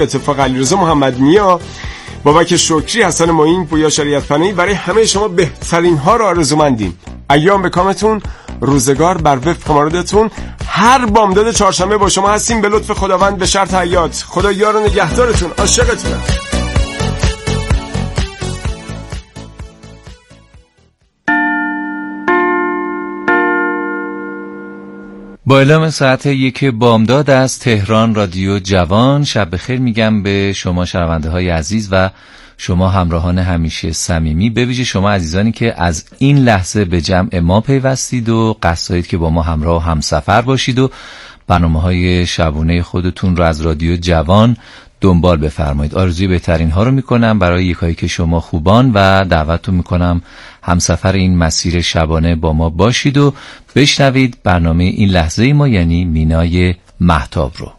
اتفاق، علیرضا محمد نیا، بابک شکری، حسن معین، پویا شریعت پناهی، برای همه شما بهترین ها رو آرزومندیم. ایام به کامتون، روزگار بر وفق مرادتون. هر بامداد چهارشنبه با شما هستیم به لطف خداوند به شرط حیات. خدا یار و نگهدارتون. عاشقتونم. با اعلام ساعت 1 بامداد از تهران رادیو جوان، شب بخیر میگم به شما شنونده های عزیز و شما همراهان همیشه صمیمی، به ویژه شما عزیزانی که از این لحظه به جمع ما پیوستید و قصد دارید که با ما همراه و همسفر باشید و برنامه‌های شبانه خودتون رو از رادیو جوان دنبال بفرمایید. آرزوی بهترین ها رو میکنم برای یکایی که شما خوبان و دعوتتون میکنم همسفر این مسیر شبانه با ما باشید و بشنوید برنامه این لحظه ما، یعنی مینای مهتاب رو.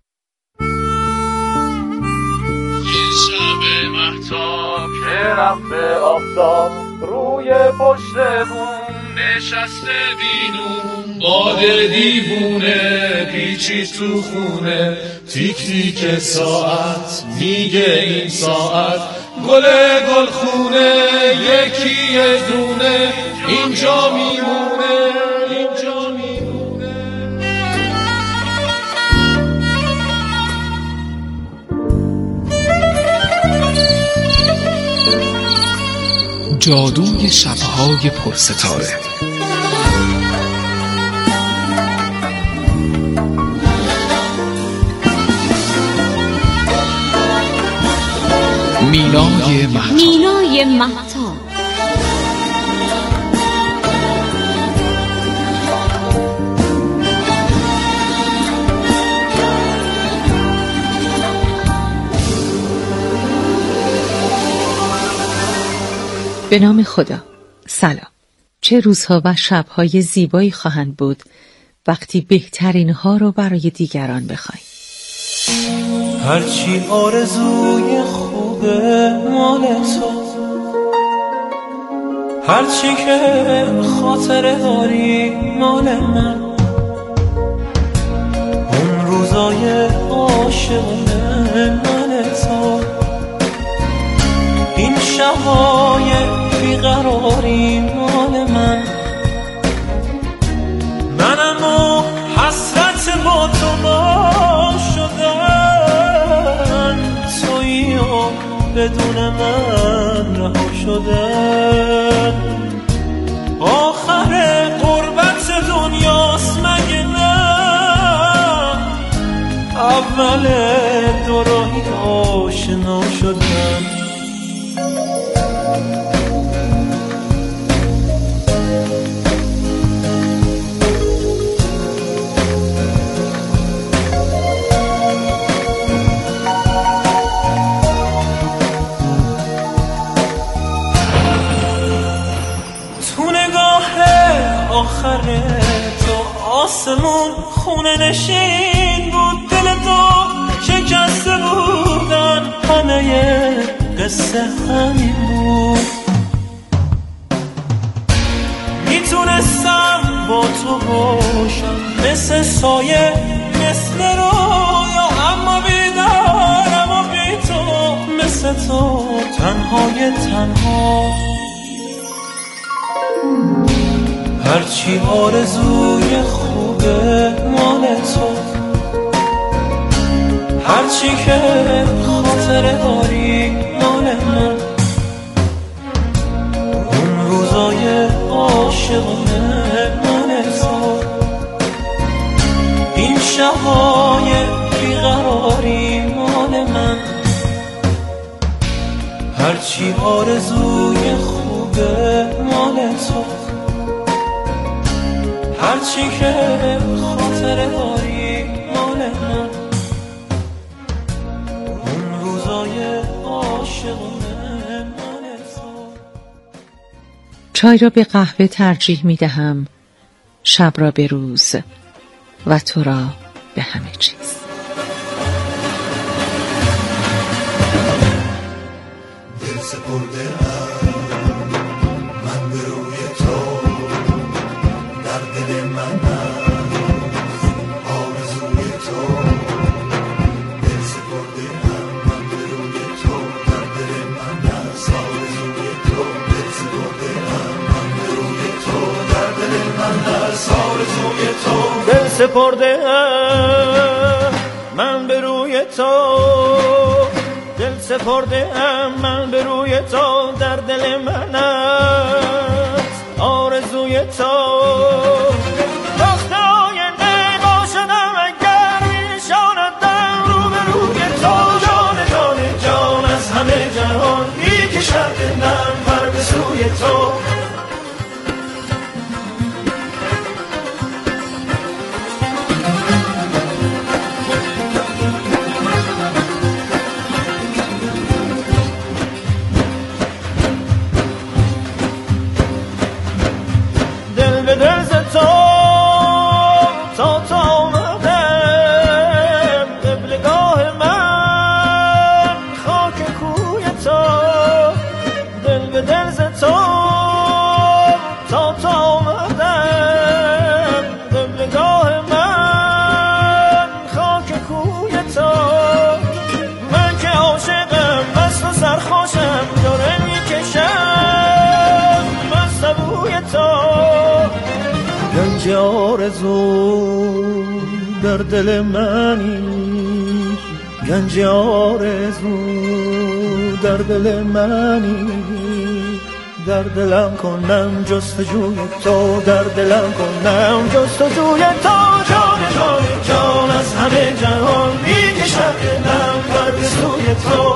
این شب مهتاب که رفته آفتاب روی پشت بون نشسته بینون، باد دیوونه پیچی تو خونه، تیک تیک ساعت میگه این ساعت گل خونه، یکی یه دونه اینجا میمونه، اینجا میمونه. جادوی شبهای پرستاره. مینای مهتاب. به نام خدا. سلام. چه روزها و شبهای زیبایی خواهند بود وقتی بهترین ها رو برای دیگران بخوایم. هرچی آرزوی خوبه مال تو، هرچی که خاطره داری مال من، اون روزای عاشقونه مال تو، این شبهای بیقراری مال من، منم و حسرت با تو ما شدن، تویی و بدون من رها شدن، آخر غربت دنیاست مگه نه، اول دو راهی آشنا شدن. آخر تو آسمون خونه نشین بود، دل تو شکسته بودن، همه قصه همین بود، میتونستم با تو باشم مثل سایه مثل رویا، اما بیدارم و بی تو مثل تو تنهای تنها. هرچی آرزوی خوبه مال تو، هرچی که خاطره داری مال من، اون روزای عاشقونه مال تو، این شبهای بیقراری مال من، هرچی آرزوی خوبه مال تو، هرچی که خاطره داری مال من، اون روزای عاشقونه مال تو. چای را به قهوه ترجیح می دهم، شب را به روز و تو را به همه چیز. دل سپرده من به روی تو، در دل من آرزوی تو، دل سپرده سپرده من به روی تو، دل سپرده من به روی تو، در دل من است آرزوی تو. وقت آینده باشدم اگر میشاندم رو به روی تو، جان جان جان از همه جهان میکشد دلم پر به سوی تو. گنج آرزو در دل منی، گنج آرزو در دل منی، در دلم کنم جستجوی تو، در دلم کنم جستجوی تو. جان جان جان از همه جهان میکشد دلم پر به سوی تو.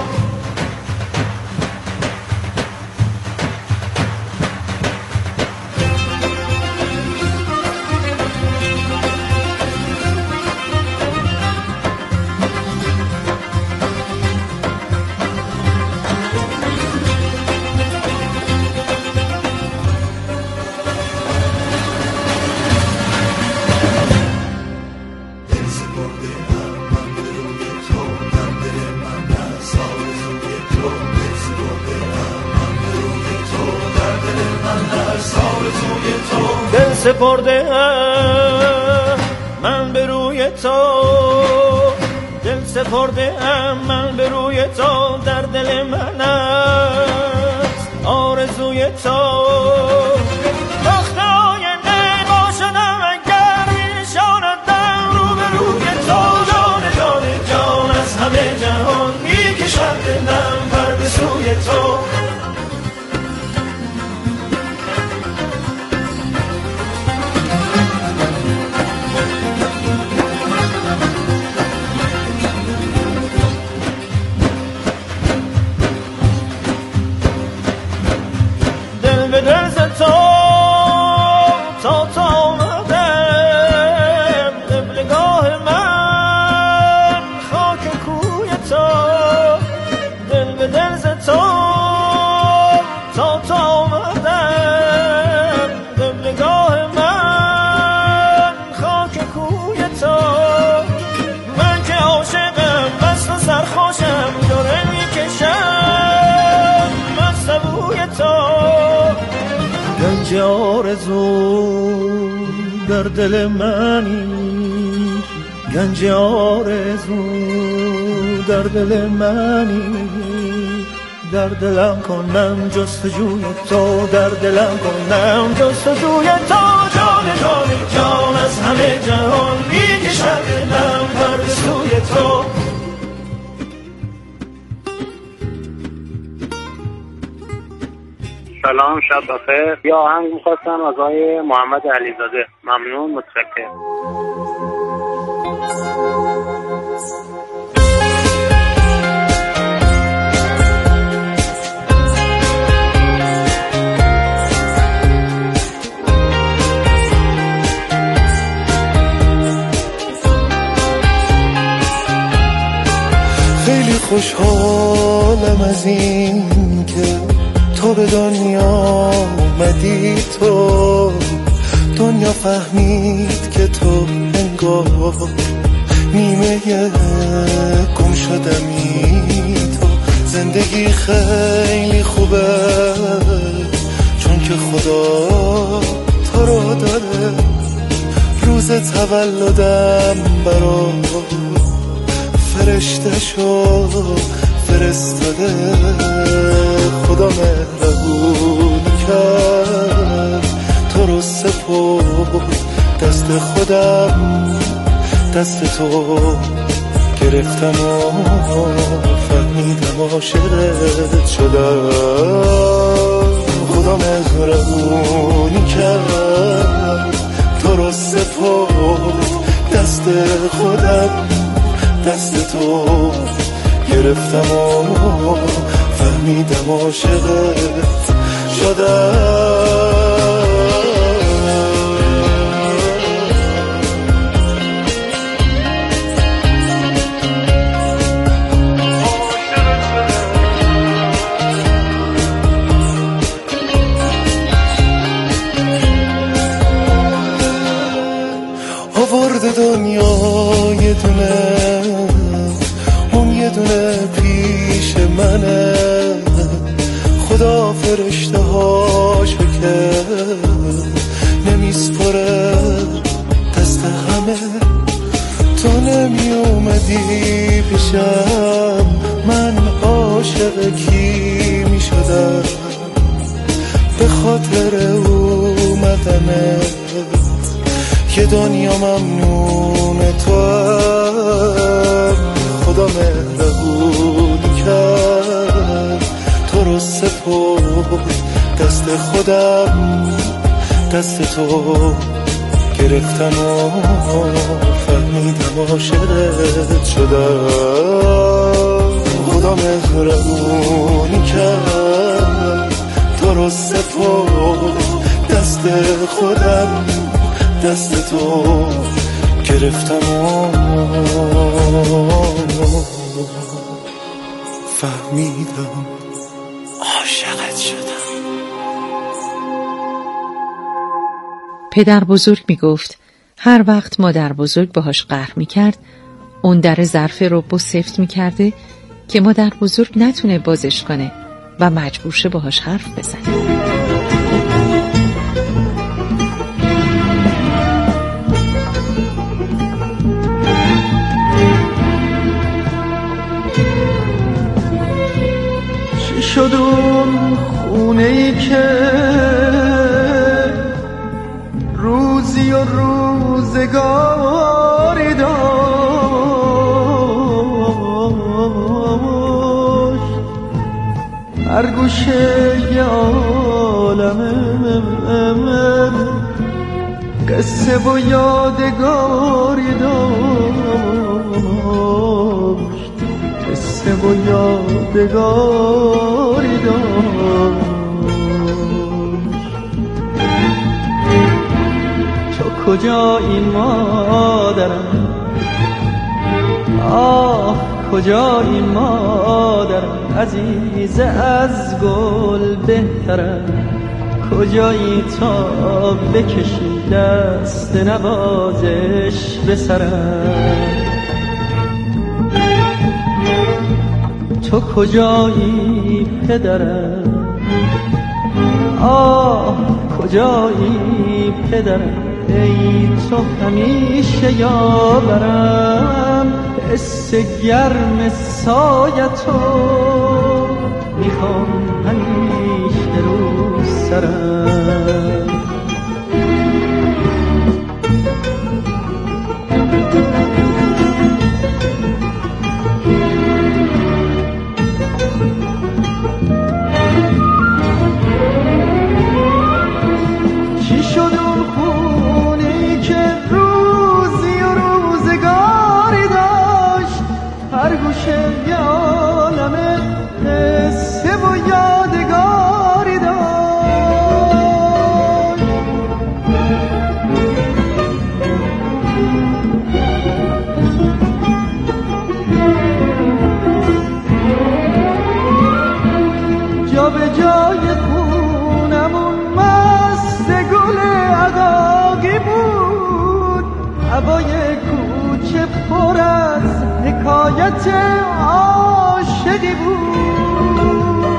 سپرده من به روی تو، دل سپرده من به روی تو، در دل من است آرزوی تو. وقت آینده باشدم اگر میشاندم رو به روی تو، جان جان جان از همه جهان میکشد دلم پر به سوی تو. گنج آرزو در دل منی، گنج آرزو در دل منی، در دلم کنم جستجوی تو، در دلم کنم جستجوی تو. جان جان جان از همه جهان میکشد دلم پر به سوی تو. سلام، شب بخیر. یا آهنگ می‌خواستم از آقای محمد علیزاده. ممنون، متشکرم. خیلی خوشحالم از این که تو به دنیا اومدی، تو دنیا فهمید که تو انگار نیمه گم شدمی. تو زندگی خیلی خوبه چون که خدا تو رو داره. روز تولدم برات فرشته‌شو فرستاده، خدا مهربون کرد تو رو سپرد دست خودم دست تو گرفتم و فهمیدم عاشقت شدم. خدا مهربونی کرد تو رو سپرد دست خودم دست تو گرفتم و فهمیدم عاشقت شدم. آورده دنیا یه دونه اون یه دونه پیش منه. خدا فرشته هاش بکرد نمیسپره دست همه. تو نمی اومدی پیشم من عاشق کی می شدم. به خاطر اومدنت که دنیا ممنون تو هم. خدا مهربونی کرد تو رو سپرد دست خودم دست تو گرفتم و فهمیدم عاشقت شدم. خدا مهربونی کرد تو رو سپرد دست خودم دست تو گرفتم و فهمیدم عاشقت شدم. پدر بزرگ می گفت هر وقت مادر بزرگ باهاش قهر می کرد اون در ظرف ربو سفت می کرده که مادر بزرگ نتونه بازش کنه و مجبور شه باهاش حرف بزنه. شد اون خونه‌ای که روزی و روزگاری داشت. هر گوشه یه عالمه قصه و یادگاری داشت. قصه و یادگاری داشت. تو کجایی مادرم آه کجایی مادرم عزیز از گل بهترم. کجایی تا بکشی دست نوازش به سرم. تو کجایی پدرم آه کجایی پدرم. ای تو همیشه یاورم حس گرم سایتو میخوام همیشه رو سرم. هوای کوچه پر از حکایت عاشقی بود.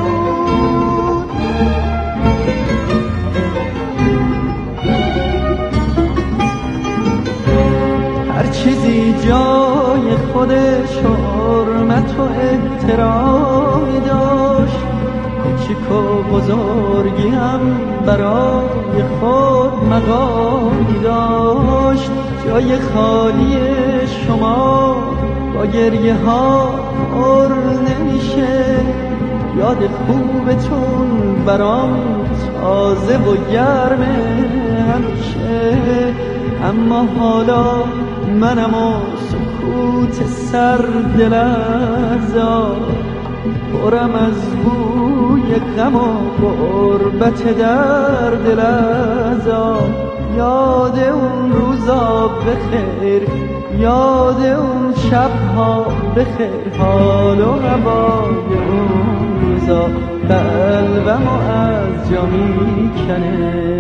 هر چیزی جای خودش حرمت و احترامی داشت. کوچک و بزرگی هم برای خود مقامی داشت. جای خالی شما با گریه ها پر نمیشه. یاد خوبتون برام تازه و گرمه همیشه. اما حالا منم و سکوت سر دل‌ازار، پرم از بوی غم و غربت در دل‌ازار. یاد اون روزا بخیر، یاد اون شبها بخیر، حال و هوای اون روزا قلبمو از جا میکنه.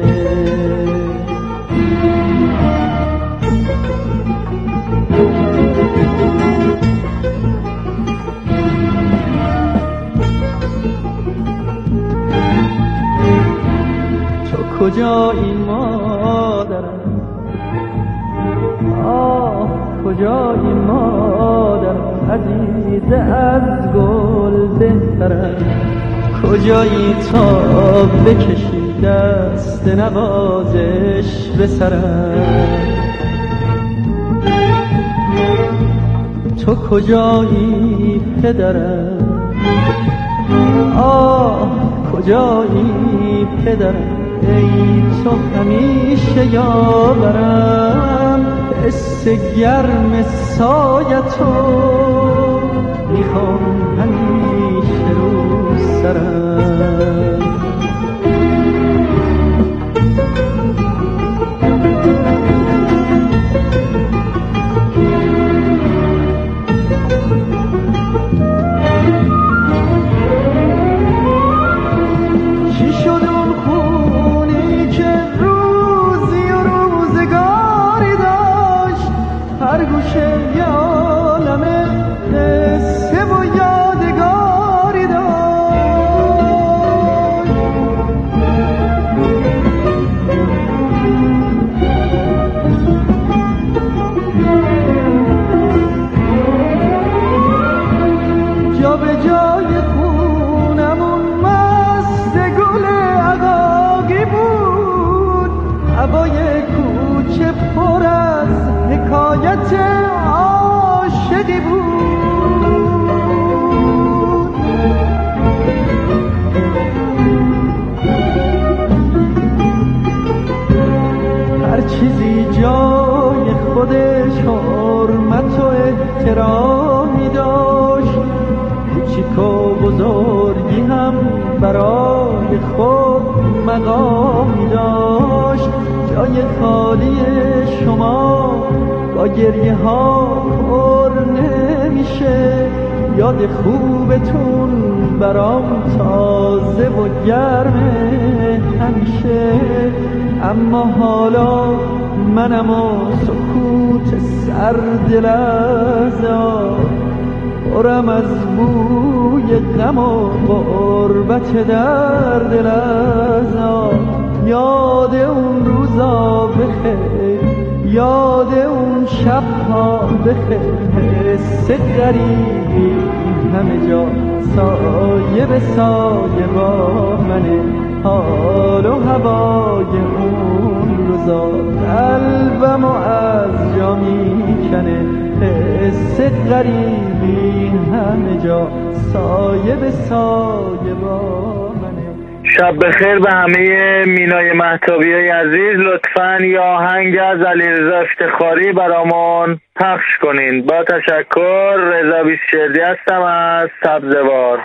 تو کجایی مادرم، آه کجایی مادرم، عزیز از گل بهترم. کجایی تا بکشی دست نوازش به سرم. تو کجایی پدرم، آه کجایی پدرم، ای تو همیشه یاورم. حس گرم سایتو میخوام همیشه رو سرم. احترامی داشت. کوچیک و بزرگی هم برای خود مقامی داشت. جای خالی شما با گریه ها پر نمیشه. یاد خوبتون برام تازه و گرمه همیشه. اما حالا منم و سکوت سر دل‌ازار، پرم از بوی غم و غربت در دل‌ازار. یاد اون روزا بخیر، یاد اون شبها بخیر. حس غریبی همه جا سایه به سایه با منه. حال و هوای اون روزا قلبمو از جا میکنه. حس غریبی همه جا سایه به سایه با منه. شب بخیر به همه مینای مهتابیای عزیز. لطفاً یه آهنگ از علیرضا افتخاری برامون پخش کنین. با تشکر. رضا بیستشردی هستم از سبزوار.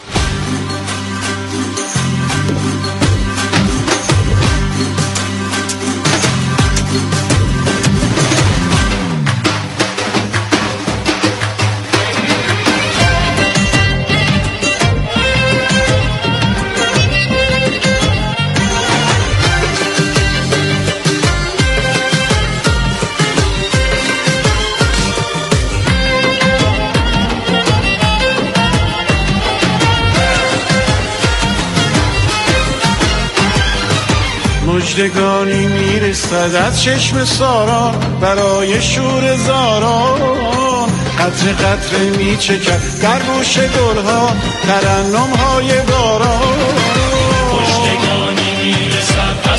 مژدگانی میرسد از چشم ساران برای شور زاران. قطره قطره میچکد در گوش گلها ترنم‌های باران.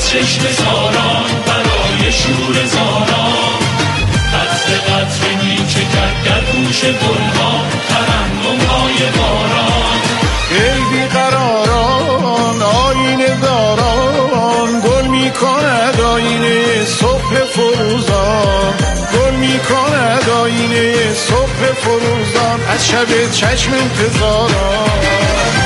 از چشم زاران برای شور زاران. قطره قطره میچه کرد در گوش گلها ترنم‌های باران. ای بیقراران آینه داران، گل میکند آینه صبح فروزان. گل میکند آینه صبح فروزان از شب چشم انتظاران.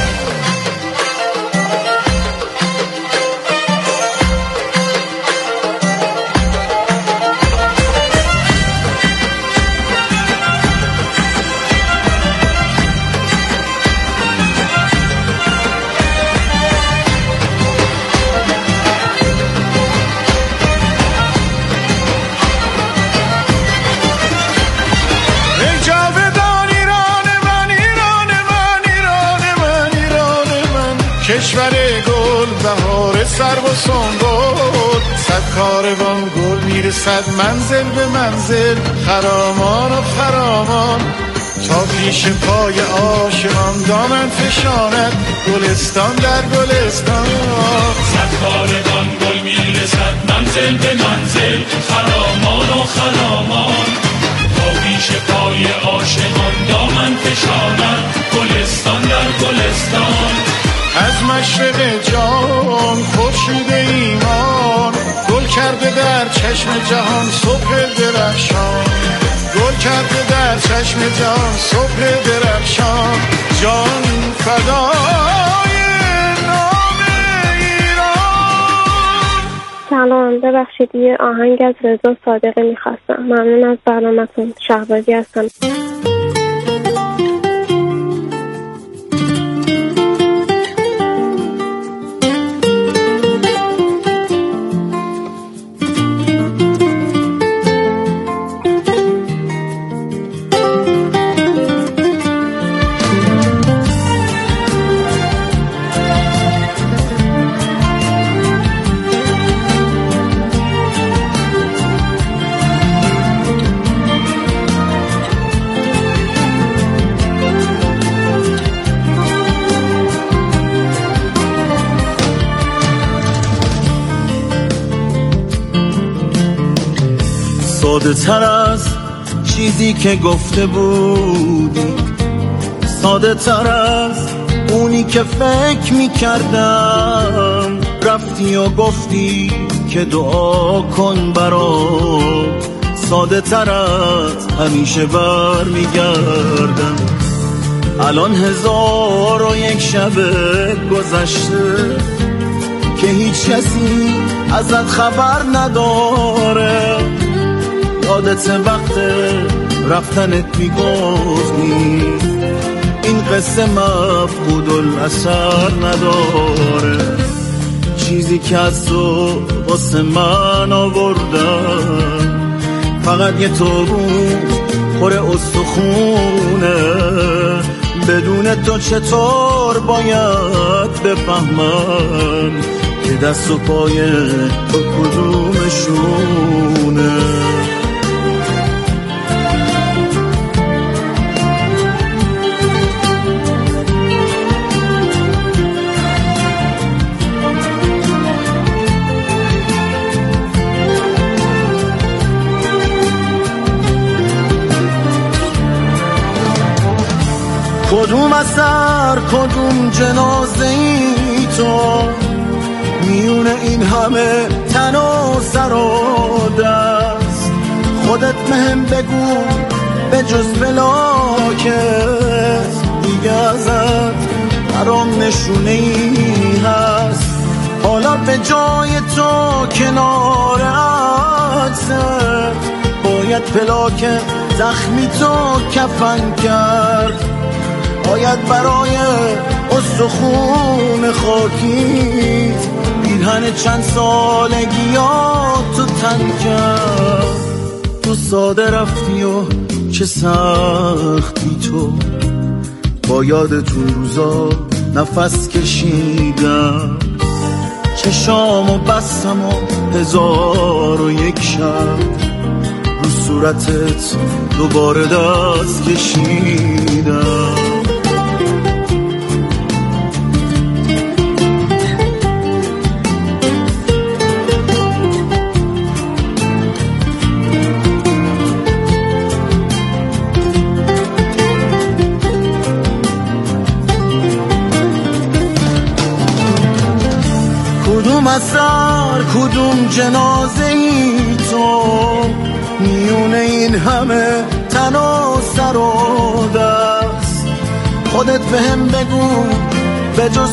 کشور گل بهار سر و سنبول، صد کاروان گل میرسد منزل به منزل، خرامان و خرامان تا پیش پای عاشقان دامن فشاند گلستان در گلستان. صد کاروان گل میرسد منزل به منزل، خرامان و خرامان تا پیش پای عاشقان دامن فشاند گلستان در گلستان. از مشرق جان خورشید ایمان، گل کرده در چشم جهان صبح درخشان. گل کرده در چشم جهان صبح درخشان. جان فدای نام ایران. سلام، ببخشید یه آهنگ از رضا صادقی میخواستم. ممنون از برنامه‌تون. شهبازی هستم. ساده تر از چیزی که گفته بودی، ساده تر از اونی که فکر میکردم. رفتی و گفتی که دعا کن برام، ساده تر از همیشه بر میگردم. الان 1001 شب گذشته که هیچ کسی ازت خبر نداره. یادت وقت رفتنت میگفتی این قصه مفقود الاثر نداره. چیزی که از تو واسه من آوردم فقط یه تابوت پر استخونه. بدون تو چطور باید بفهمم که دست و پای تو کدومشونه. کدوم اثر کدوم جنازه ای تو، میونه این همه تن و سر و دست. خودت مهم بگو به جز فلاکت دیگه ازت برام نشونه ای هست. حالا به جای تو کنارت باید پلاک زخمی تو کفن کرد. باید برای استخون خاکیت پیرهن چند سالگیات تو تن کرد. تو ساده رفتی و چه سختی تو، با یادتون روزا نفس کشیدم. چشامو بستم و 1001 شب رو صورتت دوباره دست کشیدم. کدوم اثر کدوم جنازه ای تو میون این همه تن و سر و دست خودت بهم بگو به جز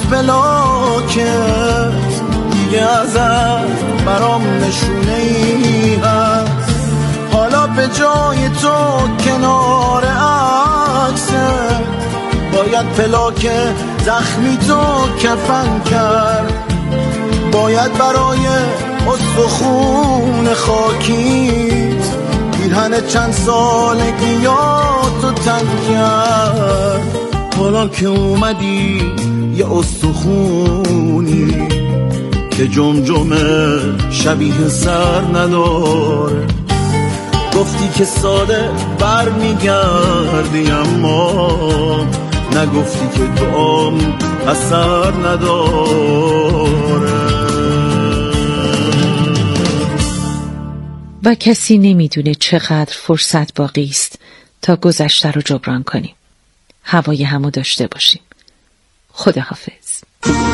بلاکت دیگه ازت برام نشونه ای هست حالا به جای تو کنار عکست باید پلاک زخمی تو کفن کرد باید برای استخون خاکیت پیرهن چند سالگیاتو تن کرد حالا که اومدی یه استخونی که جمجمه شبیه سر نداره گفتی که ساده بر میگردی اما نگفتی که دعام اثر نداره و کسی نمیدونه چقدر فرصت باقی است تا گذشته رو جبران کنیم. هوای همو داشته باشیم. خداحافظ.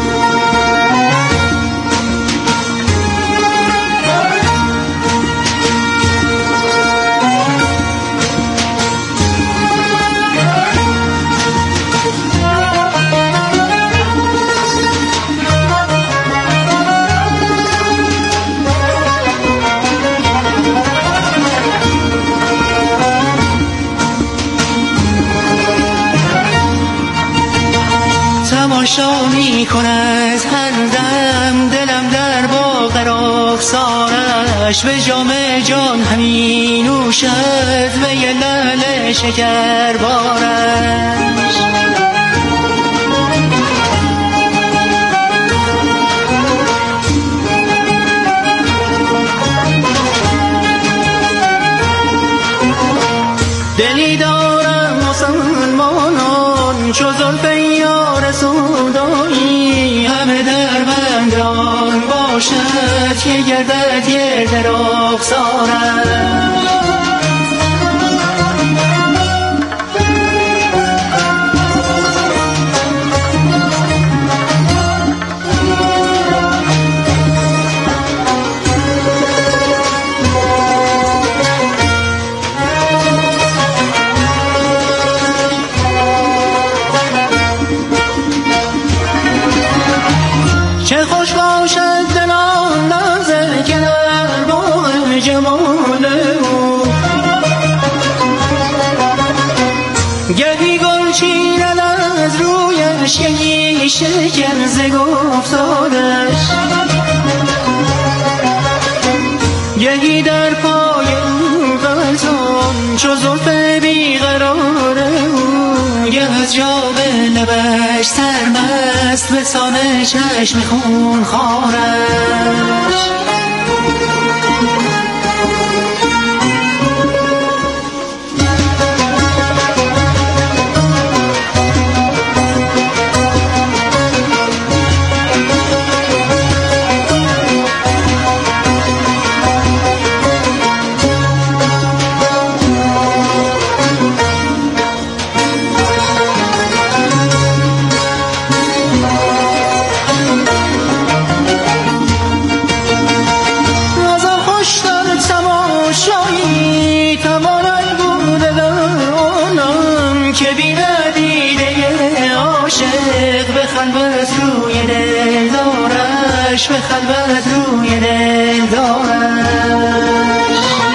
تماشا می کند هر دم دلم در باغ رخسارش به جام جان همی نوشد به یه لعل شکر بارش دلی دارم مسلمانان چو زلف یار سودایی همه در بندان باشد که گردد گرد رخسارش چه خوش باشد دلان نازل که در باغ جمال او گهی گل چیرد از رویش گهی شکر ز گفتارش گهی در پای او غلطان چو زلف بیقرار او گه از جام لبش سرمست به سان چشم خون خوارش به خلوت روی دل دارش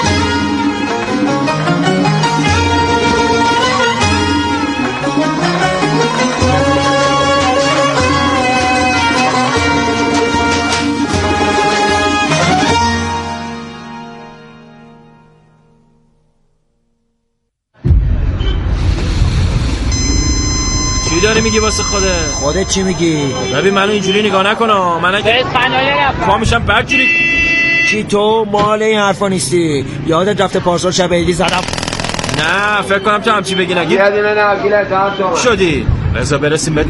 چی داری میگی واسه خودت چی میگی؟ ببین منو اینجوری نگاه نکنم من اگه ما میشم بدجوری چی تو مال این حرفا نیستی یادت رفته پارسال شب عیدی زدم نه فکر کنم تو همچی بگی نگی یه دونه نگیله تا شدی بذار برسیم